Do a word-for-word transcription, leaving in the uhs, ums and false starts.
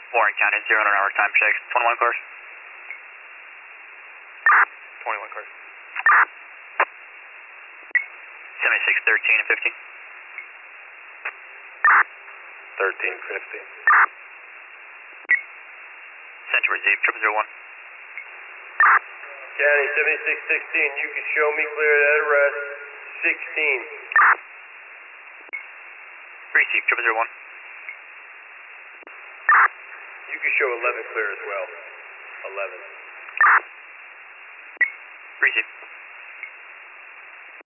Warren County, zero on hour time checks. twenty-one cars. twenty-one cars. seventy-six, thirteen, and fifteen. thirteen, fifty. Central receive, triple zero one. County, seventy-six, sixteen, you can show me clear that arrest. sixteen. Receive, triple zero one. You can show eleven clear as well. eleven. Receive.